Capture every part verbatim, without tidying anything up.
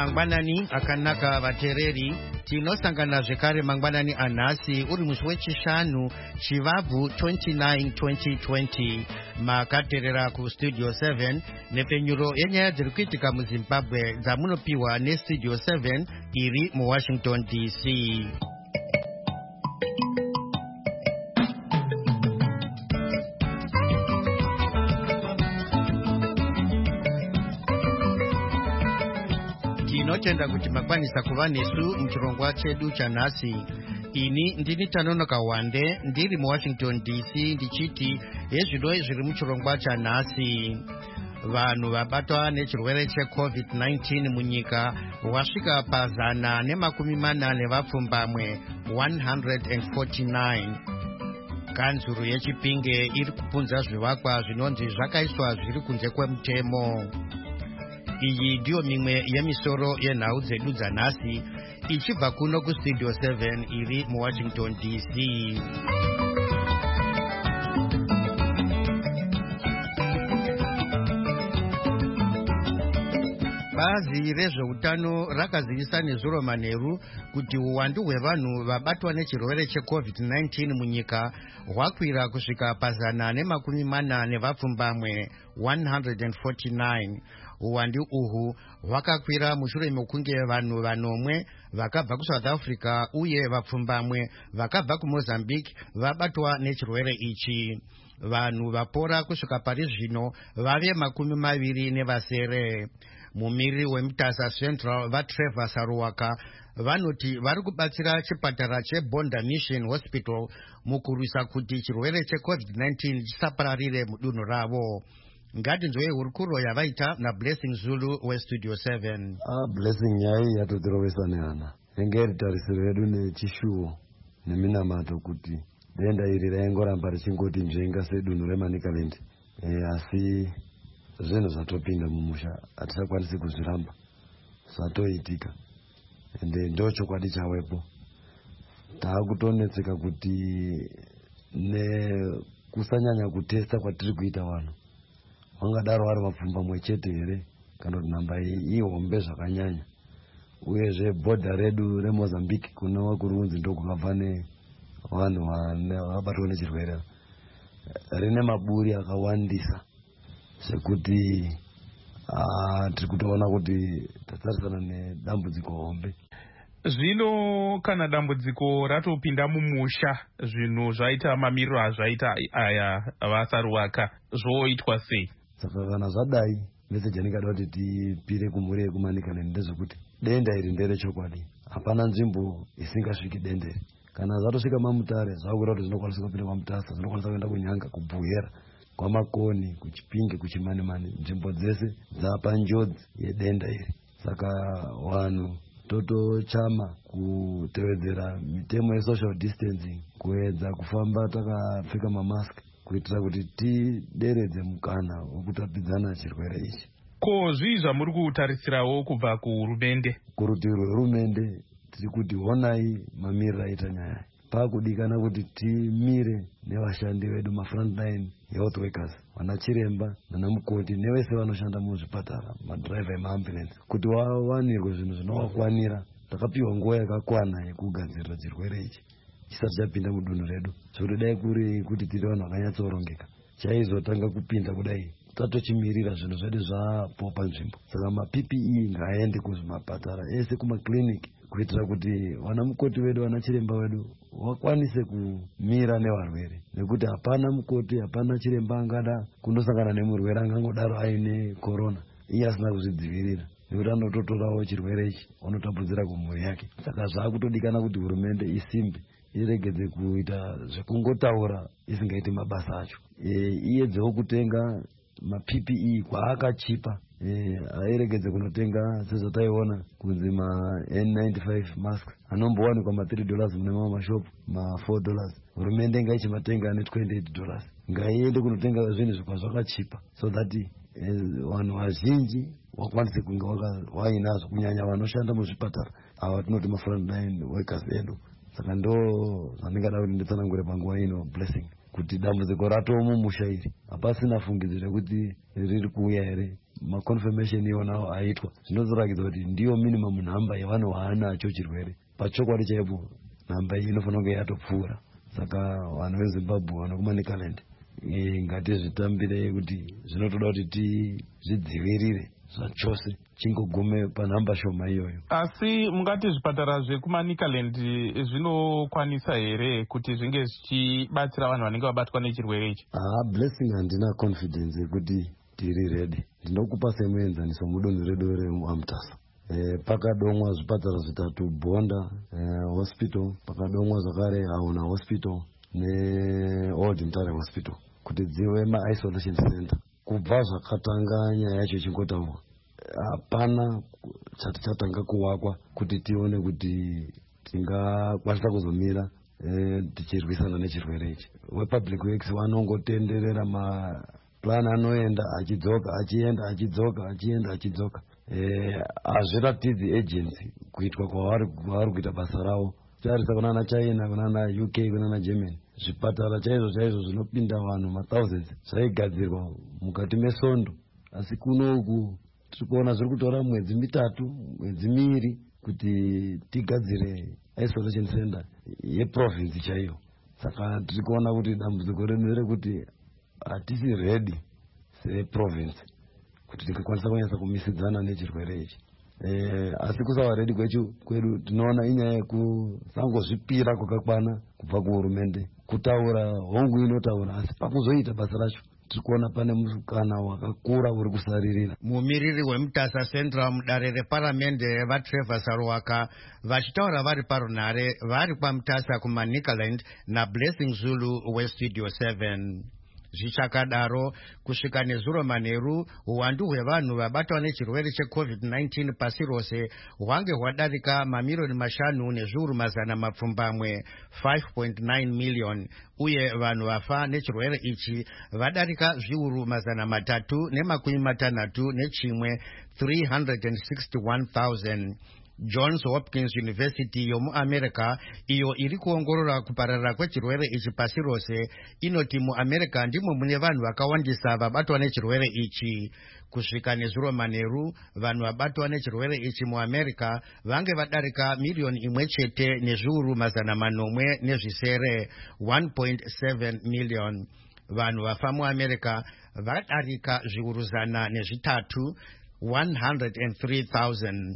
Mangwanani akanaka vatereri tinosangana zvekare mangwanani anhasi uri musi wechishanu chivabvu twenty-nine twenty twenty makaterera kustudio seven nepfenyuro yenyaya dziri kuitika muzimbabwe dzamunopiwa nestudio seven iri muwashington D C. Tinotenda kuti makwanisa kuva nesu muchirongwa chedu chanhasi. Ini ndini Tanonoka Wande ndiri muWashington D C ndichiti hezvino zviri muchirongwa chanhasi. Vanhu vabatwa nechirwere checovid nineteen munyika wasvika pazana nemakumi mana nevapfumbamwe one hundred forty-nine. Kanzuru yeChipinge iri kupunza zvivakwa zvinonzi zvakaiswa zviri kunze kwemutemo. Iyi ndiyo mimwe yemisoro yenhau dzedu dzanhasi ichibva kuno kustudio seven iri muWashington D C. Bazi rezveutano rakazivisa nezuro manheru kuti uwandu hwevanhu vabatwa nechirwere checovid nineteen munyika hwakwira kusvika pazana nemakumi mana nevapfumbamwe one hundred forty-nine. Uwandu uhu hwakakwira mushure mekunge vanhu vanomwe vakabva kuSouth Africa uye vapfumbamwe vakabva kuMozambique vabatwa nechirwere ichi. Vanhu vapora kusvika pari zvino vave makumi maviri nevasere. Mumiri weMutasa Central vaTrevor Saruwaka vanoti vari kubatsira chipatara cheBonda Mission Hospital mukurwisa kuti chirwere checovid nineteen chisapararire mudunhu ravo. Ngatinzwe hurukuro yavaita naBlessing Zulu weStudio seven. Ah, Blessing yai yatotirovesa nehana. Engeri tarisiro yedu nechishuwo neminamato kuti denda iri raingoramba richingoti nzvenga sedunhu reManicaland. E, asi zvinhu zvatopinda mumusha hatisakwanisi kuzviramba, zvatoitika ende ndo chokwadi chawepo. Taakutonetseka kuti nekusanyanya kutesta kwatiri kuita vanhu vangadaro vari vapfumbamwe chete here kana kuti nhamba iyi ihombe zvakanyanya. Uyezve bhodha redu reMozambique kunowa kurunzi ndokukabva nevanhu vabatwa nechirwere rine maburi akawandisa sekuti uh, tiri kutoona kuti tatarisana nedambudziko hombe. Zvino kana dambudziko ratopinda mumusha zvinhu zvaita mamiriro azvaita aya vaSaruwaka zvoitwa sei? Saka kana zvadai meseji yanikada kuti tipire kumhuri yekuManicaland ndezvekuti denda iri nderechokwadi, hapana nzvimbo isingasviki dendere. Kana zvatosvika mamutare zvakuita kuti zvinokwanisa kupinda kwaMutasa, zvinokwanisa kuenda kuNyanga, kuBuhera, kwaMakoni, kuChipinge, kuChimanimani, nzvimbo dzese dzapa njodzi yedenda iri. Saka vanhu totochama kutevedzera mitemo yesocial distancing, kuedza kufamba takapfeka mamask kuitira kuti tideredze mukana wekutapidzana chirwere ichi. Ko zvii zvamuri kutarisirawo kubva kuhurumende? Kurutivi rwehurumende tiri kuti honai mamiriro aita nyaya. Pakudikana kuti timire nevashandi vedu mafrontline health workers, vana chiremba nana mukoti nevese vanoshanda muzvipatara, madriver emaambulance, kuti wawanirwe zvinhu zvinovakwanira. Takapiwa nguva yakakwana yekugadzirira chirwere ichi chisati chapinda mudunhu redu. Zvekuti dai kuri kuti tiri vanhu vakanyatsorongeka chaizotanga kupinda kudai tatochimirira zvinhu zvedu zvapo panzvimbo. Saka maP P E ngaaende kuzvimapatara ese, kumakliniki, kuitira kuti vana mukoti vedu, vana chiremba vedu vakwanise kumira nevarwere, nekuti hapana mukoti, hapana chiremba angada kundosangana nemurwere angangodaro aine corona iye asina kuzvidzivirira, nekuti anototorawo chirwere ichi anotapudzira kumhuri yake. Saka zvakutodikana kuti hurumende isimbe, iregedze kuita zvekungotaura isingaiti mabasa acho. E, iedzewo kutenga maP P E kwaakachipa. E, airegedze kunotenga sezvataiona kunzi ma N ninety-five mask anombowanikwa ma three dollars mune mamwe mashopu, ma four dollars. Hurumende ngaichimatenga ane twenty-eight dollars. Ngaiende kunotenga zvinhu zvikwa zvakachipa so that vanhu vazhinji wakwanise kunge wainazvo, kunyanya vanoshanda muzvipatara ava tinoti mafrontline workers edu. Saka ndo zvandingada kuti nditsanangure panguva ino Blessing, kuti dambudziko ratomumusha iri hapasina fungidziro kuti riri kuuya here maconfirmation iwonawo aitwa zvinozorakidza kuti ndiyo minimum nhamba yevanhu vaanacho chirwere. Pachokwadi chaipo nhamba iyi inofanira kunge yatopfuura. Saka vanhu veZimbabwe vanokumanikaland ngatizvitambire kuti zvinotoda kuti tizvidzivirire zvachose chingogume panhamba shoma iyoyo. Asi mungati zvipatara zvekumanikaland zvinokwanisa here kuti zvinge zvichibatsira vanhu vanenge vabatwa nechirwere ichi? Ah, blessing handina confidence yekuti tiri ready. Ndinokupa semuenzaniso mudunhu redu remuamtasa. Eh, pakadomwa zvipatara zvitatu, Bonda eh, hospital, pakadomwa zvakare Auna hospital neOld Ntare hospital kuti dzive ma-isolation center. Kubva zvakatanga nyaya yacho chingotaurwa, hapana chati chatanga kuwakwa kuti tione kuti tingakwanisa kuzomira eh, tichirwisana nechirwere ichi. WePublic Works vanongotenderera maplan anoenda achidzoka achienda achidzoka achienda achidzoka. Hazviratidzi agency kuitwa kwavari kuita basa ravo. Tarisa kunana China, kunana U K, kunana Germany, zvipatara chaizvo chaizvo zvinopinda vanhu mathousands zvaigadzirwa mukati mesondo. Asi kunoku tiri kuona zviri kutora mwedzi mitatu, mwedzi miiri kuti tigadzire isolation center yeprovince chaiyo. Saka tiri kuona kuti dambudziko redu nderekuti hatisi ready seprovince kuti tikakwanisa kunyasa kumisidzana nechirwere ichi. Eh, asi kusava ready kwechu kwedu tinoona inyaya yekusangozvipira kwakakwana kubva kuhurumende kutaura hongu inotaura, asi pakuzoita basa racho tiri kuona pane mukana wakakura uri kusaririra. Mumiriri weMutasa Central mudare reparamende vaTrevor Sarwaka vachitaura vari parunhare vari kwaMutasa kumanikaland naBlessing Zulu weStudio seven. Zvichakadaro kusvika nezuro manheru uwandu hwevanhu vabatwa nechirwere checovid nineteen pasi rose hwange hwadarika mamiriyoni mashanu nezviuru mazana mapfumbamwe five point nine million, uye vanhu vafa nechirwere ichi vadarika zviuru mazana matatu nemakumi matanhatu nechimwe three hundred sixty-one thousand. Johns Hopkins University yomuAmerica iyo iri kuongorora kupararira kwechirwere ichi pasi rose inoti muAmerica ndimo mune vanhu vakawandisa vabatwa nechirwere ichi. Kusvika nezuro manheru vanhu vabatwa nechirwere ichi muAmerica vange vadarika miriyoni imwe chete nezviuru mazana manomwe nezvisere one point seven million. Vanhu vafa muAmerica vadarika zviuru zana nezvitatu one hundred three thousand.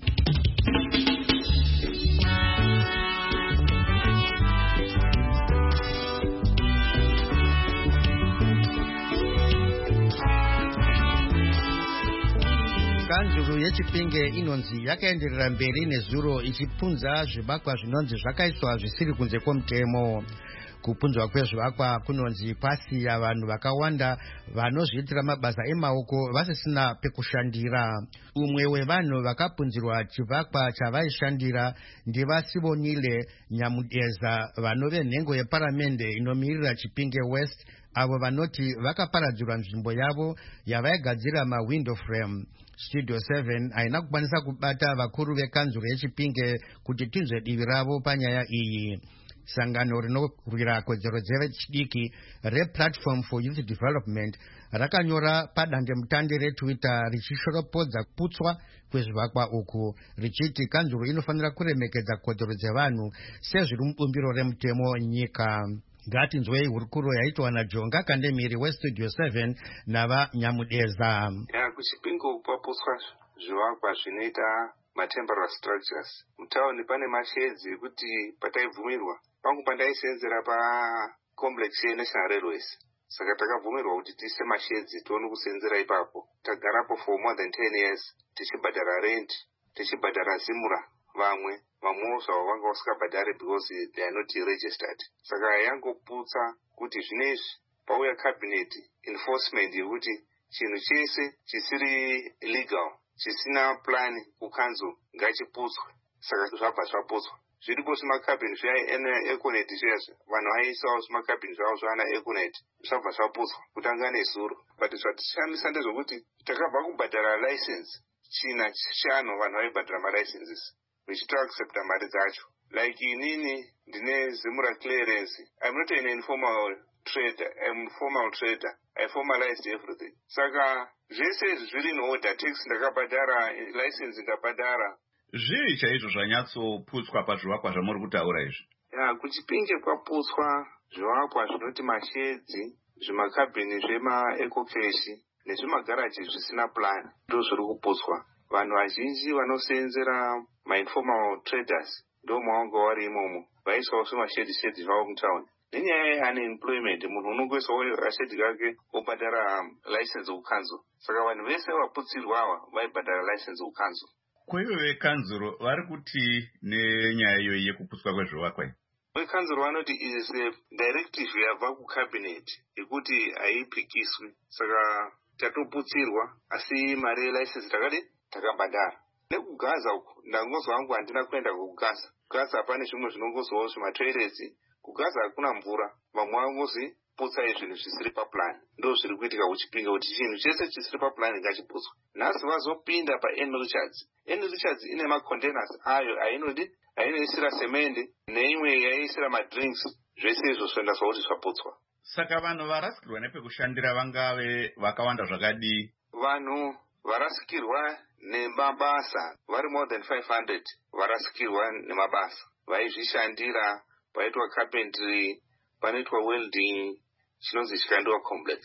Kanzuru yeChipinge inonzi yakaenderera mberi nezuro ichipunza zvivakwa zvinonzi zvakaiswa zvisiri kunze kwomutemo. Kupunzwa kwezvivakwa kunonzi kwasiya vanhu vakawanda vanozviitira mabasa emaoko vasisina pekushandira. Umwe wevanhu vakapunzirwa chivakwa chavaishandira ndivaSivonile Nyamudeza vanove nhengo yeparamende inomirira Chipinge West, avo vanoti vakaparadzirwa nzvimbo yavo yavaigadzira mawindow frame. Studio seven haina kukwanisa kubata vakuru vekanzuro yeChipinge kuti tinzwe divi ravo panyaya iyi. Sangano rinorwira kodzero dzevechidiki rePlatform for Youth Development rakanyora padandemutande reTwitter richishoropodza kuputswa kwezvivakwa uku richiti kanzuro inofanira kuremekedza kodzero dzevanhu sezviri mubumbiro remutemo nyika. Ngatinzwei hurukuro yaitwa naJonga Kandemiri weStudio seven navaNyamudeza. Ya kuChipinge kwaputswa zvivakwa zvinoita matemporary structures. Mutauni pane mashedzi ekuti pataibvumirwa pangu pandaisenzera pacomplex yeNational Railways. Saka takabvumirwa kuti tiise mashedzi tione kusenzera ipapo. Tagarapo for more than ten years tichibhadhara rent, tichibhadhara zimura. Vamwe vamwe zvavo vanga vasikabhadhare because they are not registered. Saka yangoputsa kuti zvinezvi pauya cabinet enforcement yekuti chinhu chese chisiri legal chisina plan kukanzo ngachiputswe. Saka zvabva zvaputswa. Zviripo zvimakabhini zveEconet zviyazvo vanhu vaiisawo zvimakabhini zvavo zvana Econet zvabva zvaputswa kutanga nezuro. But zvatishamisa ndezvokuti takabva kubhadhara license china chishanu vanhu vaibhadhara malicenses vichita accepta mari dzacho. Like inini ndine zimura clearance. I'm not an informal trader, I'm a formal trader. I formalized everything. Saka zvese izvi zviri in order, tax ndakabhadhara, license ndakabhadhara. Zvii chaizvo zvanyatsoputswa pazvivakwa zvamuri kutaura izvi? Ya, kuChipinge kwaputswa zvivakwa zvinoti mashedzi, zvimakabhini zvemaecocash nezvimagaraji zvisina plan, ndo zviri kuputswa. Vanhu vazhinji vanosenzera ma-informal traders ndo mawanga vari imomo, vaiswawo zvimashedzi shedzi zvavo mutawuni. Nenyaya ye-unemployment, munhu unongoisawo rashedhi kake wobhadhara license kukanzo. Saka vanhu vese vaputsirwa ava vaibhadhara license kukanzo. Kwaivo vekanzuro vari kuti nenyaya iyoyi yekuputswa kwezvivakwa iyi? Vekanzuro vanoti is a directive yabva kucabinet yekuti haipikiswi. Saka tatoputsirwa, asi mari yelicense takadi takabhadhara. Nekugaza uku ndangozwa hangu handina kuenda kugaza. Kugaza pane zvimwe zvinongozowo zvimatoilets. Kugaza hakuna mvura. Vamwe vangozi putsai zvinhu zvisiri paplan. Ndo zviri kuitika kuChipinge kuti chinhu chese chisiri paplan ngachiputswe. Nhasi vazopinda paN Richards. N Richards ine macontainers ayo ainodi ainoisira semende neimwe yaisira madrinks. Zvese izvo zvoenda zvakuti zvaputswa. Saka vanhu varasikirwa nepekushandira vangave vakawanda zvakadii? Vanhu varasikirwa nemabasa vari more than five hundred varasikirwa nemabasa. Vaizvishandira paitwa carpentry, panoitwa welding, chinonzi chikandiwa complex.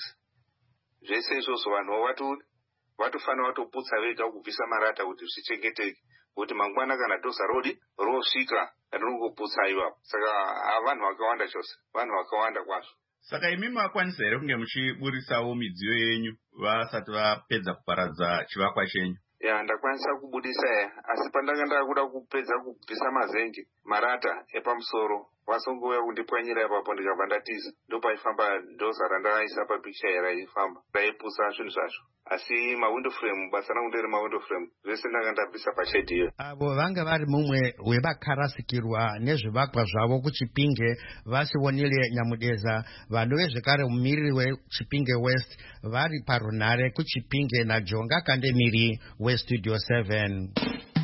Zvese izvozvo vanhu vatu vatofanira vatoputsa vega kubvisa marata kuti zvichengeteke. Kuti mangwana kana doza rodi rosvika rinongoputsa iwapo. Saka vanhu vakawanda chose, vanhu vakawanda kwazvo. Saka imi makwanisa here kunge muchiburisawo midziyo yenyu vasati vapedza kuparadza chivakwa chenyu? Ya, ndakwanisa kubudisa ya, asi pandanga ndakuda kupedza kubvisa mazengi marata epamusoro vasongouya kundipwanyira ipapo ndikabva ndatiza. Ndo paifamba doza randaisa papicture raifamba raiputsa zvinhu zvacho. Asi mawindow frame, basa rangu ndere mawindow frame, zvese ndanga ndabvisa pashedhi iyo. Avo vanga vari mumwe wevakarasikirwa nezvivakwa zvavo kuChipinge vasiwonile Nyamudeza. Vanhu vezvekare mumiriri weChipinge West vari parunhare kuChipinge naJonga Kandemiri weStudio seven.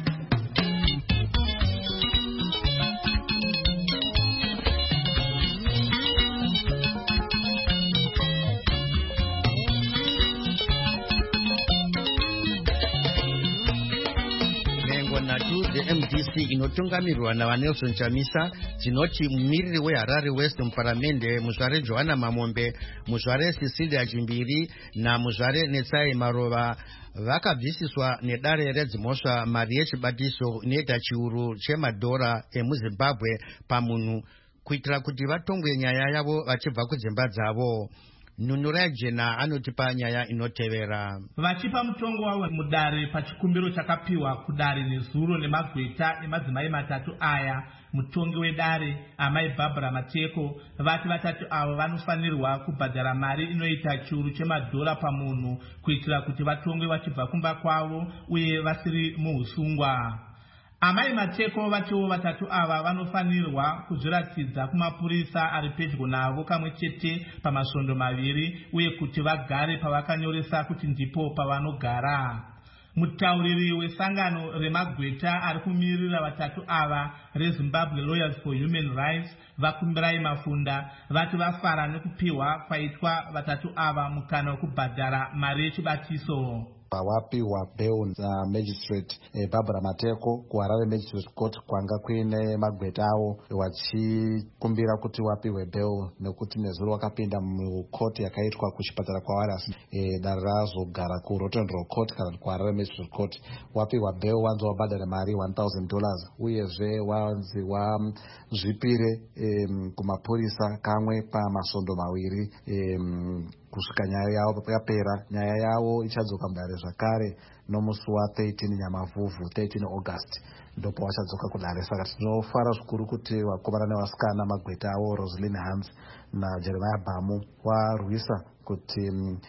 M D C inotungamirwa naVanelson Chamisa dzinoti mumiriri weHarare West muparamende muzvare Johanna Mamombe, muzvare Cecilia Chimbiri namuzvare Netsai Marova vakabvisiswa nedare redzimhosva mari yechibatiso inoita chiuru chemadhora emuZimbabwe pamunhu kuitira kuti vatongwe nyaya yavo vachibva kudzimba dzavo. Nunurai Jena anotipa nyaya inotevera. Vachipa mutongo wavo mudare pachikumbiro chakapiwa kudare nezuro nemagweta emadzimai matatu aya, mutongi wedare amai Barbara Mateko vati vatatu avo vanofanirwa kubhadhara mari inoita chiuru chemadhora pamunhu kuitira kuti vatongwe vachibva kumba kwavo uye vasiri muusungwa. Amai Mateko vatiwo vatatu ava vanofanirwa kuzviratidza kumapurisa ari pedyo navo kamwe chete pamasvondo maviri uye kuti vagare pavakanyoresa kuti ndipo pavanogara. Mutauriri wesangano remagweta ari kumirira vatatu ava reZimbabwe Lawyers for Human Rights Vakumbirai Mafunda vati vafara nekupiwa kwaitwa vatatu ava mukana wekubhadhara mari yechibatiso. Wapiwa bail na magistrate eh, Barbara Mateko kuHarare Magistrate Court kwanga kuine magweta awo vachikumbira kuti wapiwe bail nekuti nezuro wakapinda mukoti yakaitwa kuchipatara kwaWallace eh, dare razogara kuRotten Row Court kana kuHarare Magistrate Court. Wapiwa bail wanzi wabhadhara mari one thousand dollars uyezve wanzi wazvipire eh, kumapurisa kamwe pamasvondo maviri eh, kusvika nyaya yavo yapera. Nyaya yavo ichadzoka mudare zvakare nomusi wa13 Nyamavhuvhu thirteen August ndopo vachadzoka kudare. Saka tinofara zvikuru kuti vakomana nevasikana magweta avo Roslyn Hans naJeremiah Bamu warwisa kuti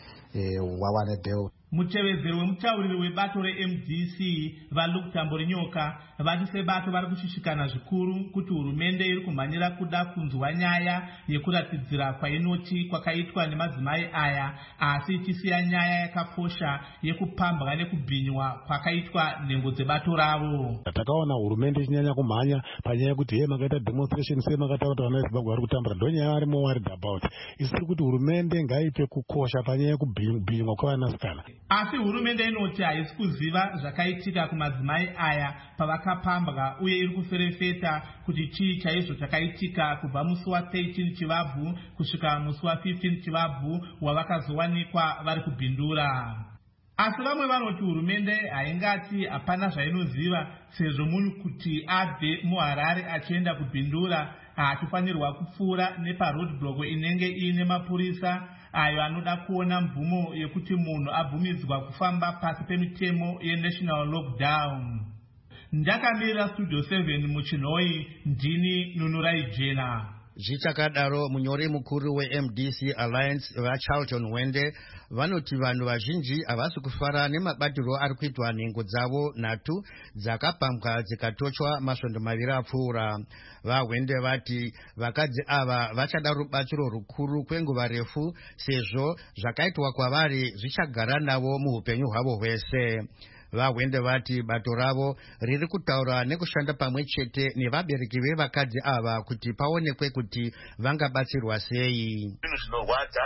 e, wawane bail. Mutevezeri wemutauriri webato reM D C vaLuke Tamborinyoka vati sebato vari kushishikana zvikuru kuti hurumende iri kumhanyira kuda kunzwa nyaya yekuratidzira kwainoti kwakaitwa nemadzimai aya, asi ichisiya nyaya yakakosha yekupambwa nekubhinywa kwakaitwa nhengo dzebato ravo. Takaona hurumende ichinyanya kumhanya panyaya yekuti he makaita demonstration sei makataura kuti vana veZimbabwe vari kutambura, ndonyaya varimo worried about. Isiri kuti hurumende ngaipe kukosha panyaya yekubhinywa kwevanasikana. Asi hurumende inoti haisi kuziva zvakaitika kumadzimai aya pavakapambwa uye iri kuferefeta kuti chii chaizvo chakaitika kubva musi wa13 Chivabvu kusvika musi wa15 Chivabvu wavakazowanikwa vari kubhindura. Asi vamwe vanoti hurumende haingati hapana zvainoziva, sezvo munhu kuti abve muHarare achienda kubhindura hachifanirwa kupfuura neparoadblock inenge iine mapurisa ayo anoda kuona mvumo yekuti munhu abvumidzwa kufamba pasi pemitemo yenational lockdown. Ndakamirira Studio seven muChinhoyi, ndini Nunurai Jena. Zvichakadaro munyori mukuru weM D C Alliance vaCharlton Wende vanoti vanhu vazhinji havasi kufara nemabatiro ari kuitwa nhengo dzavo nhatu dzakapambwa dzikatochwa masvondo maviri apfuura. VaWende vati vakadzi ava vachada rubatsiro rukuru kwenguva refu sezvo zvakaitwa kwavari zvichagara navo muupenyu hwavo hwese. VaWende vati bato ravo riri kutaura nekushanda pamwe chete nevabereki vevakadzi ava kuti paonekwe kuti vangabatsirwa sei. Zvinhu zvinorwadza,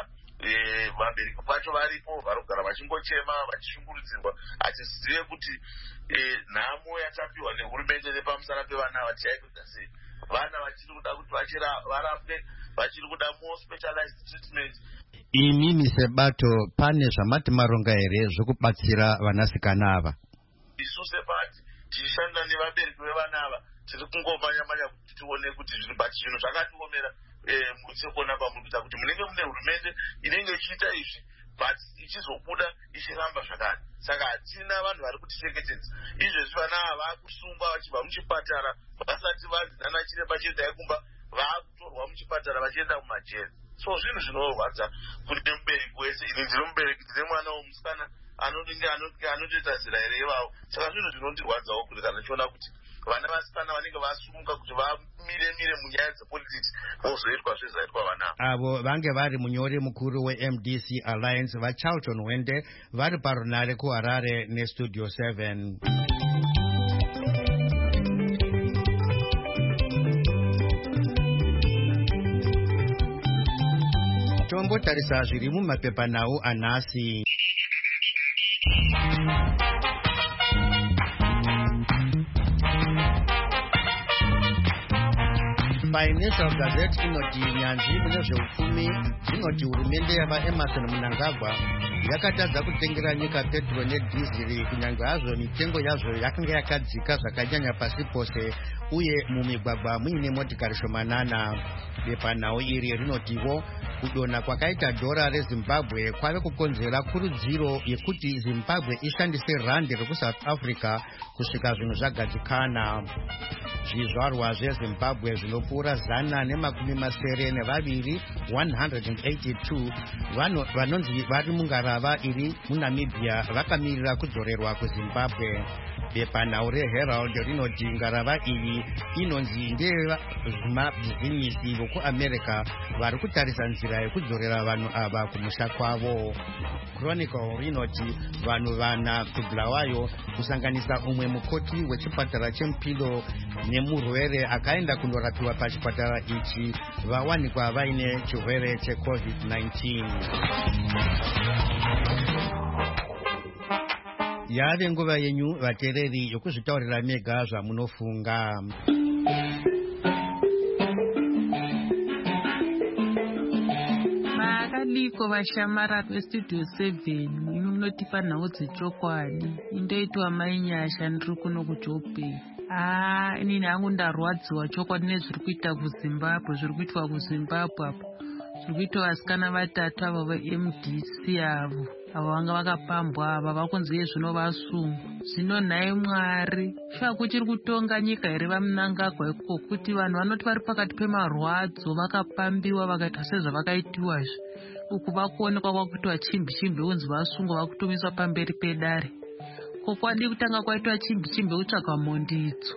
vabereki vacho varipo varikugara vachingochema vachishungurudzirwa, achisizive kuti nhamo yatapiwa nehurumende nepamusana pevana vachaikuita sei. Vana vachiri kuda kuti varapwe, vachiri kuda more specialized treatment. Imimi sebato pane zvamati maronga here zvokubatsira vanasikana ava? Isu sebati tichishanda nevabereki vevana ava tiri kungomanya-manya kuti tione kuti zviri bati zvinhu zvakatiomera musekona pamukuita kuti munenge mune hurumende inenge ichiita izvi but ichizobuda ichiramba zvakare. Saka hatina vanhu vari kutichengetedza. Izvezvi vana ava vakusungwa vachibva muchipatara vasati vanzi nana chiremba chiendai kumba, vaakutorwa muchipatara vachienda kumajeri. So zvinhu zvinorwadza kune mubereki wese. Ini ndiri mubereki, ndine mwana womusikana anodinge anotoita zera here ivavo. Saka zvinhu zvinondirwadzawo kuti kana chiona kuti vana vasikana vanenge vasumuka kuti vamire-mire munyaya dzepolitics vozoitwa zvezvaitwa vana avo vange vari munyori mukuru weM D C Alliance vaCharlton Wende vari parunare kuHarare neStudio seven. Tombotarisa zviri mumapepanhau anhasi. Financial Gazette inoti nyanzvi mune zveupfumi dzinoti hurumende yavaEmerson Mnangagwa yakatadza kutengera nyika petro nedhiziri kunyange hazvo mitengo yazvo yakanga yakadzika zvakanyanya pasi pose uye mumigwagwa muine motikari shomanana. Bepanhau iri rinotiwo kudonha kwakaita dhora reZimbabwe kwave kukonzera kurudziro yekuti Zimbabwe ishandise randi rekusouth Africa kusvika zvinhu zvagadzikana. Zvizvarwa zveZimbabwe zvinopfuura zana nemakumi masere nevaviri one hundred eighty-two vanonzi vari mungarava iri muNamibia vakamirira kudzorerwa kuZimbabwe. Bepanhau reHerald rinoti ngarava iyi inonzi ndeyevamabhizinisi vokuAmerica vari kutarisa nzira yekudzorera vanhu ava kumusha kwavo. Chronicle rinoti vanhu vana kuBulawayo kusanganisa umwe mukoti wechipatara cheMpilo nemurwere akaenda kundorapiwa pachipatara ichi vawanikwa vaine chirwere checovid nineteen. Yave nguva yenyu vateereri yokuzvitaurira mega zvamunofunga. Makadiko vashamara veStudio seven munotipa nhau dzechokwadi. Indoitwa mainyasha ndiri kuno kuJoburg. Ah, inini hangu ndarwadziwa chokwadi nezviri kuita kuZimbabwe, zviri kuitwa kuZimbabwe apo. Zviri kuitwa vasikana vatatu ava veM D C avo. Ava vanga vakapambwa ava vakunzi yezvino vasungu. Zvino nhaye Mwari, shuwa kuchiri kutonga nyika here vaMnangagwa ikoko kuti vanhu vanoti vari pakati pemarwadzo vakapambiwa vakaita sezvavakaitiwazve. Uku vakuonekwa kwakuitwa chimbi chimbi unzi vasungwa vakutumiswa pamberi pedare. Kokwadi kutanga kwaitwa chimbi chimbi kutsvaka mondidzo.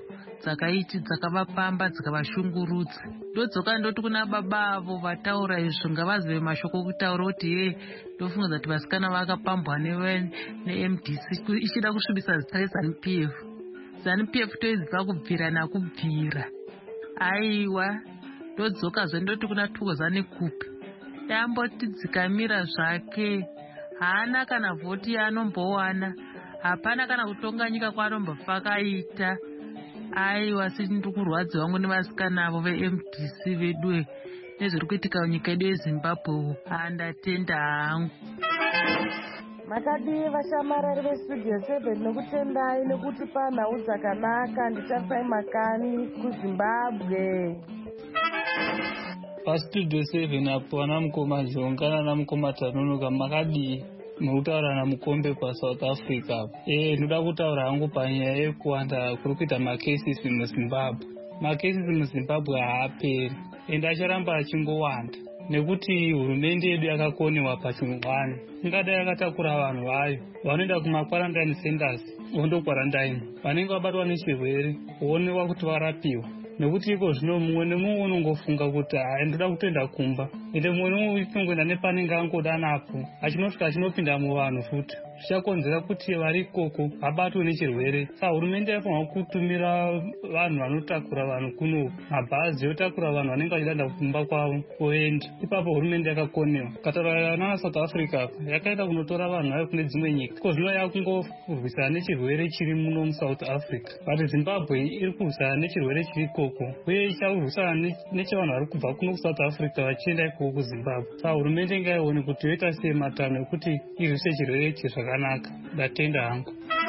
dzakaiti dzakavapamba dzikavashungurudza. Ndodzoka ndoti kuna baba avo vataura izvo ngavazive mashoko kutaura kuti ye ndofunga kuti vasikana vakapambwa ne-M D C ichida kusvibisa zita reZANU-P F. ZANU-P F toiziva kubvira nakubvira. Aiwa ndodzoka zve ndoti kuna Thokozani Kupi damboti dzikamira zvake haana kana vhoti yaanombowana, hapana kana kutonga nyika kwaanombofa akaita. Aiwa sindiri kurwadziwa wangu nevasikana avo ve-M D C vedu nezviri kuitika nyika yedu yeZimbabwe. Andatenda hangu. Makadi vashamarari vestudio seven nekutendai nekutipa nhau dzakanaka. Ndicharisai Makani kuZimbabwe. Pastudio seven apo ana mukoma Zhonga nana mukoma Tanunuka makadi mukutaura namukombe paSouth Africa. Eh, ndoda kutaura hangu panyaya yekuwanda kuri kuita macases muZimbabwe. Macases muZimbabwe haaperi ende acharamba achingowanda nekuti hurumende yedu yakakonewa pachingwani. Ingadai yakatakura vanhu vayo vanoenda kumakwarantine centers vondokwarantaini, vanenge vabatwa nechirwere voonekwa kuti varapiwa. Nekuti iko zvino mumwe nemumwe unongofunga kuti hai ndoda kutoenda kumba, ende mumwe nemumwe uchingoenda nepanenge angoda napo achinosvika achinopinda muvanhu futi, zvichakonzera kuti vari ikoko vabatwe nechirwere. Saka hurumende yafanira kutumira vanhu vanotakura vanhu kuno, mabhazi yotakura vanhu vanenge vachida kumba kwavo voenda. Ipapo hurumende yakakonewa. Kataura nana South Africa yakaenda kunotora vanhu vayo kune dzimwe nyika, iko zvino yakungokurwisana nechirwere chiri muno muSouth Africa. But Zimbabwe iri kurwisana nechirwere chiri ikoko, uye ichakurwisana nechevanhu vari kubva kuno kuSouth Africa vachienda ikoko kuZimbabwe. Saka hurumende ngaione kuti yoita sei matano ekuti irwise chirwere ichi zvakanaka. Ndatenda hangu.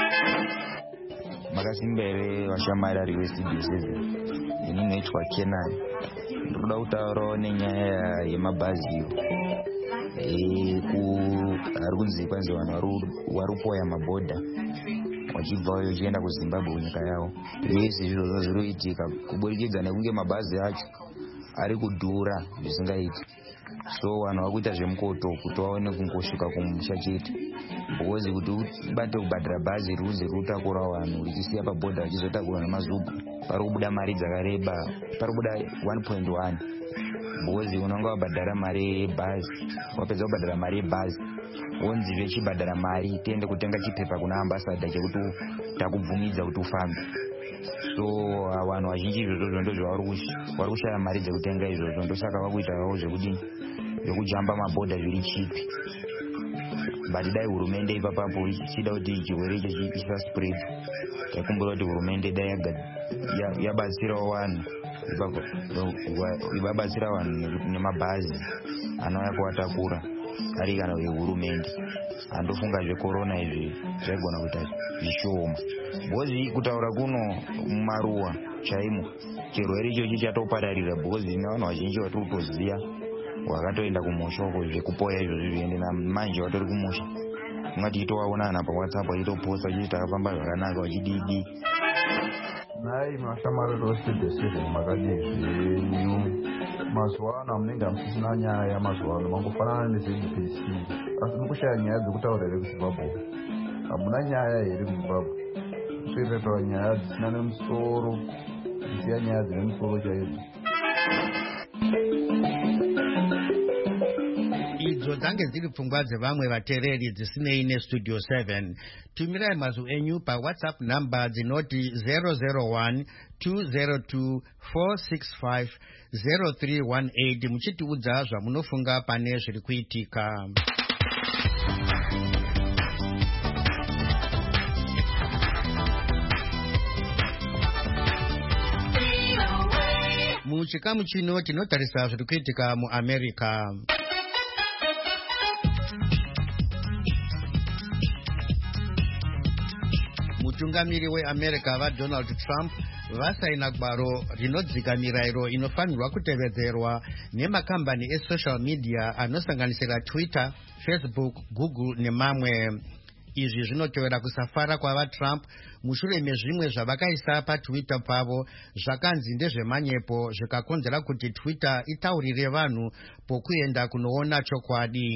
Makasimbere vashamarari vestudio seven. Ini noitwa Kenan. Ndoda kutaurawo nenyaya yemabhazi ari kunzi kwanzi vanhu vari kupoya mabhodha wachibvayo uchienda kuZimbabwe kunyika yavo. Zvese izvozvo zviri kuitika kuburikidza nekunge mabhazi acho ari kudhura zvisingaiti. So vanhu vakuita zvemukoto kuti vaone kungosvika kumusha chete, because kuti ubate kubhadhira bhazi riuze riutakura vanhu richisiya pabhodha vachizotakurwa nemazugu, pari kubuda mari dzakareba, pari kubuda one point one. Because unonga wabhadhara mari yebhazi, wapedza kubhadhara mari yebhazi wonzi vechibhadhara mari tiende kutenga chipepa kuna ambassador chekuti takubvumidza kuti ufambe. So vanhu vazhinji izvozvo ndozvavari kushaya mari dzekutenga izvozvo, ndosaka vakuitawo zvekudini zvekujamba mabhodha zviri chipi. But dai hurumende ipapapo ichida kuti chirwere icho chisaspread, taikumbura kuti hurumende dai yabatsirawo vanhu, ibabatsira vanhu nemabhazi anouya kuvatakura ari kana vehurumende. Andofunga zvekorona izvi zvaigona kuita zvishoma, because kutaura kuno mumaruwa chaimo chirwere ichochi chatopararira, because nevanhu vazhinji vatiri kutoziva wakatoenda kumusha uko zvekupoya izvozvi zviende namanje vatori kumusha. Ungati itovaonana paWhatsApp vachitoposta vachiti takafamba zvakanaka vachididi. Nai mashamariro westudio seven makadii zvenyu mazuva ano munenge hamusisina nyaya yamazuva ano, mangofanana neZ B C, asi mukushaya nyaya dzekutaura here kuZimbabwe. Hamuna nyaya here kuZimbabwe, kutoitaura nyaya dzisina nemusoro, dzisiya nyaya dzine musoro chaidzo. Idzo dzange dziri pfungwa dzevamwe vateereri dzisinei neStudio seven. Tumirai mazwi enyu paWhatsApp namba dzinoti zero zero one two zero two four six five zero three one eight muchitiudza zvamunofunga pane zviri kuitika. Muchikamu chino tinotarisa zviri kuitika muAmerica. Mutungamiri weAmerica vaDonald Trump vasaina gwaro rinodzikamira iro inofanirwa kutevedzerwa nemakambani esocial media anosanganisira Twitter, Facebook, Google nemamwe. Izvi zvinotevera kusafara kwavaTrump mushure mezvimwe zvavakaisa paTwitter pavo zvakanzi ndezvemanyepo zvikakonzera kuti Twitter itaurire vanhu pokuenda kunoona chokwadi.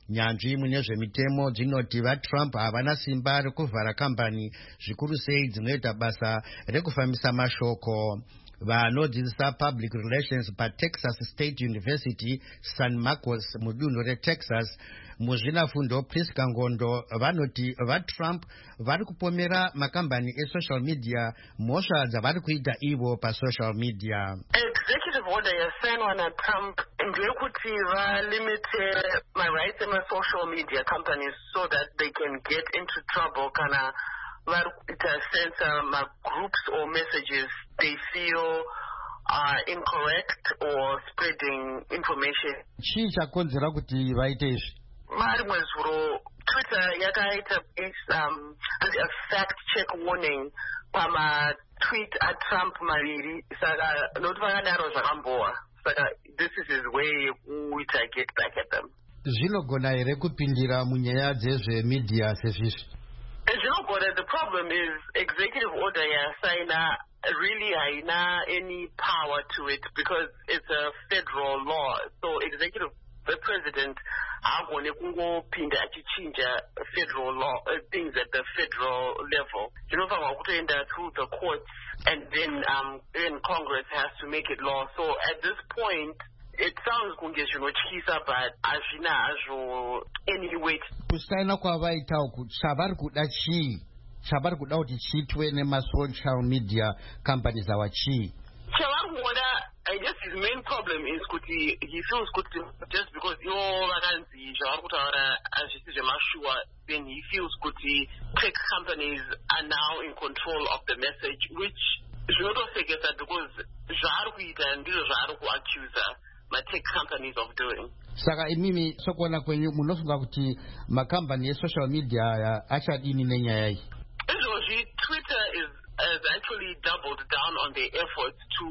nyanzvi mune zvemitemo dzinoti vatrump havana simba rekuvhara kambani zvikuru sei dzinoita basa rekufambisa mashoko. Vanodzidzisa public relations paTexas State University San Marcos mudunhu reTexas muzvinafundo Priska Ngondo vanoti vaTrump vari kupomera makambani esocial media mhosva dzavari kuita ivo pasocial media. Executive order yasainwa naTrump ndeyekuti valimite my rights emasocial media companies so that they can get into trouble kana vari kuita censor magroups or messages they feel are incorrect or spreading information. Chii chakonzera kuti vaite izvi? Marimwe zuro Twitter yakaita um, a fact check warning pama tweet at Trump maviri saka noti vakadaro zvakambowa saka this is his way yekuita get back at them. Zvinogona here kupindira munyaya dzezvemedia sezvizvi? Zvinogona. The problem is executive order yasaina really haina any power to it because it's a federal law. So executive the president agone kungopinda achichinja federal law uh, things at the federal level. Zvinofanirwa kutoenda through the courts and then um then Congress has to make it law. So at this point it sounds kunge zvinotyisa but hazvina hazvo any weight. Kusaina kwavaita uku chavari kuda chii? Chavari kuda kuti chiitwe nemasocial media companies awa chii? Chavari kuda, I guess his main problem is kuti he feels kuti just because ivo vakanzi zvavari kutaura hazvisi zvemashua, then he feels kuti tech companies are now in control of the message, which zvinotosekesa because zvaari kuita ndizvo zvaari kuaccusa ma-tech companies of doing. Saka imimi sokuona kwenyu munofunga kuti makambani esocial media aya achadini nenyaya iyi? Izvozvi Twitter is has actually doubled down on their efforts to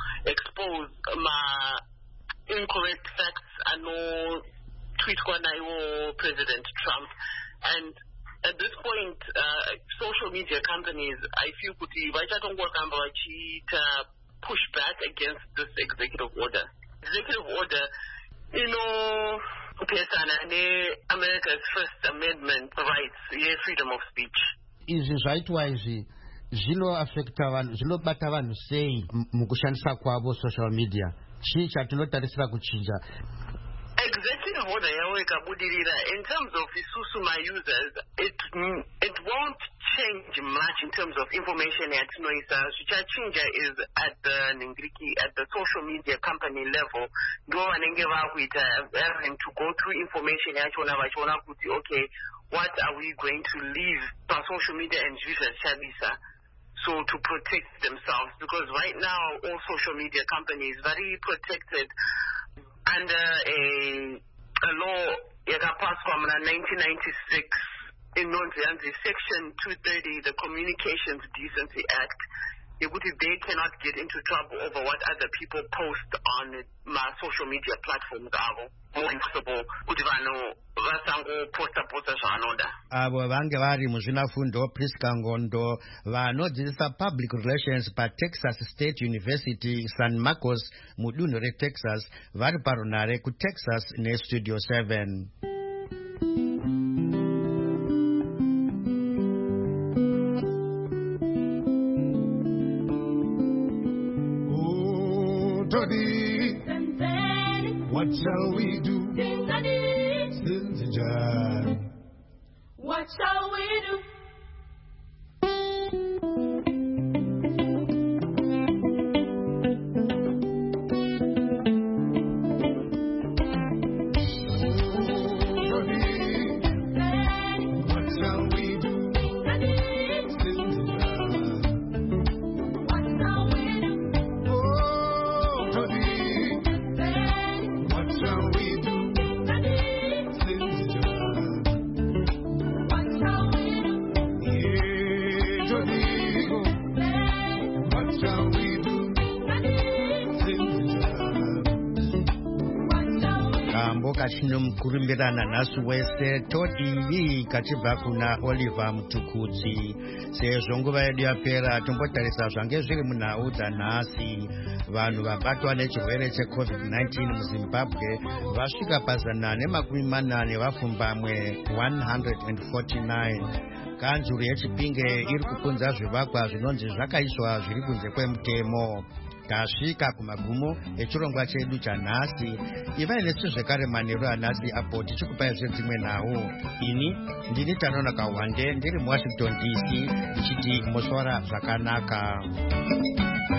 expose ma incorrect facts anotweetwa naivo President Trump. And at this point, uh, social media companies, I feel kuti vachatongoramba vachiita push back against this executive order. Executive order, you know, pesana ne America's First Amendment rights, yeah, freedom of speech. Izvi zvaitwa izvi zvinoaffecta vanhu, zvinobata vanhu sei mukushandisa kwavo social media? Chii chatinotarisira kuchinja? Executive order yawo ikabudirira in terms of isusu my users, it it won't change much in terms of information yatinoisa. Zvichachinja is at the ningiriki at the social media company level ndo vanenge vakuita having to go through information yachona vachiona kuti okay, what are we going to leave on social media and use as Chabisa? So to protect themselves, because right now all social media companies very protected under a, a law that passed from nineteen ninety-six in Section two thirty, the Communications Decency Act. They cannot get into trouble over what other people post on my social media platforms. More impossible. Avo vange vari muzvinafundo Priska Ngondo vanodzidzisa public relations paTexas State University San Marcos mudunhu reTexas vari parunare kuTexas neStudio seven. What shall we do? What shall we do? Jody. nako kachinomukurumbirana nasu wese todivi kachibva kuna Oliver Mutukudzi. Sezvo nguva yedu yapera tombotarisa zvange zviri munhau dzanhasi. Vanhu vabatwa nechirwere checovid nineteen muZimbabwe vasvika pazana nemakumi manane vapfumbamwe one hundred forty-nine. Kanzuru yeChipinge iri kupunza zvivakwa zvinonzi zvakaiswa zviri kunze kwemutemo. Tasvika kumagumo echirongwa chedu chanhasi. Ivai nesu zvekare manheru anhasi apo tichikupai zvedzimwe nhau. Ini ndini Tanona Kawande ndiri muWashington D C ndichiti moswara zvakanaka.